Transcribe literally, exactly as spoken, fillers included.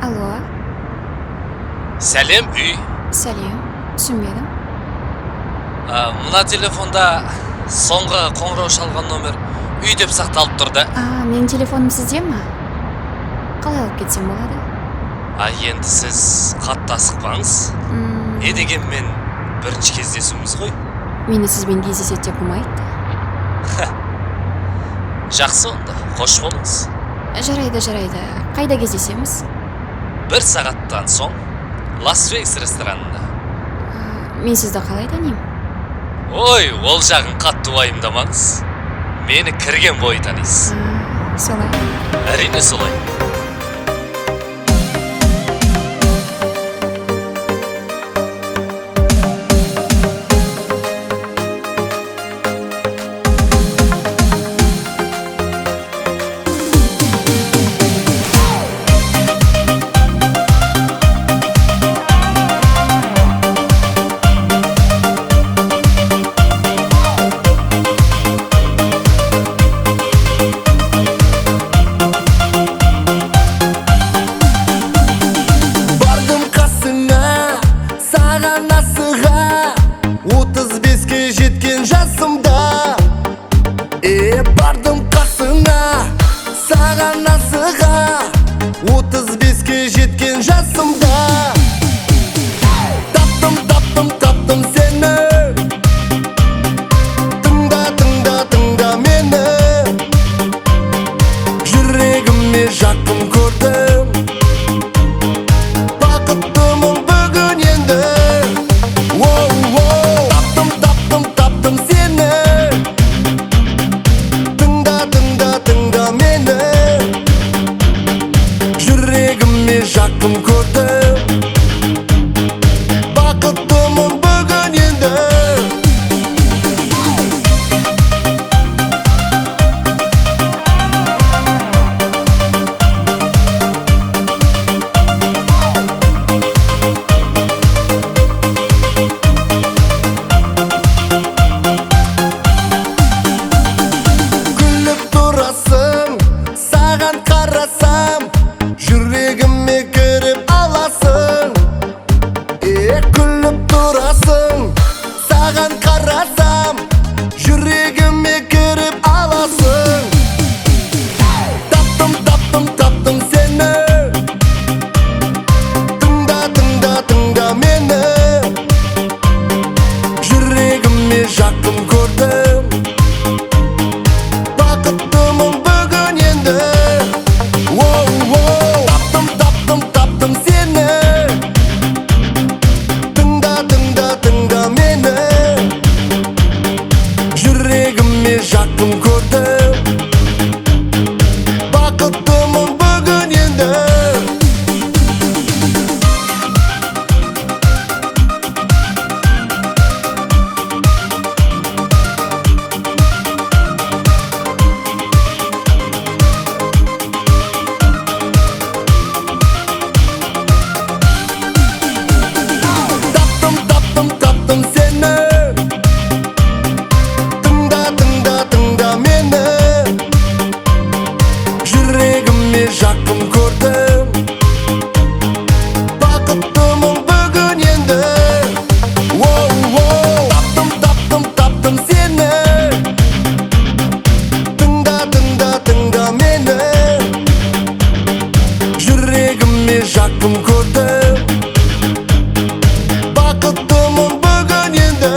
Алло, Сәлем үй. сәлем. Түсінбедім. А, мына телефонда соңғы қоңырау шалған номер үй деп сақталып тұр да. А, менің телефоным сізде ма? Қалай алып кетсем болады? А енді сіз қатты асықпаңыз. М, Не дегенмен бірінші кездесуіміз ғой. Мені сізбен кездеседі деп болмайды. Жақсы онда, қош болыңыз. Жарайды, жарайды. Қайда кездесеміз? Бір сағаттан соң Лас-Вегас ресторанында. А, Мен сізді қалай танимын? Ой, ол жағын қатты уайымдамаңыз. Мені кірген бойы танисыз. А, Солай. Әрине солай. Бардым қасыңа, саған асыға, отыз беске жеткен жасымда. Е, бардым қасыңа, саған асыға, отыз беске жеткен жасымда. Таптым, таптым, таптым сені. Тыңда, тыңда, тыңда мені. Жүрегіме жақын көрдім. Бақыттымын бүгін енді. Воу-воу. Таптым, таптым, таптым сені. Тыңда, тыңда, тыңда мені. Жүрегіме жақын көрдім. Бақыттымын бүгін енді. Күліп тұрасың, саған қарасам, жүрегіме кіріп аласың. Е, күліп тұрасың, саған қарасам, жүрегіме кіріп аласың. Таптым, таптым, таптым сені. Тыңда, тыңда, тыңда мені. Жүрегіме жақын көрдім. Бақыттымын бүгін енді. Воу-воу. Таптым, таптым, таптым сені. Тыңда, тыңда, тыңда мені. Жүрегіме жақын көрдім. Бақыттымын бүгін енді. Таптым, таптым, таптым сені. Тыңда, тыңда, тыңда мені. Жүрегіме жақын көрдім. Бақыттымын бүгін енді. Воу-воу. Таптым, таптым, таптым сені. Тыңда, тыңда, тыңда мені. Жүрегіме жақын көрдім. Бақыттымын бүгін енді.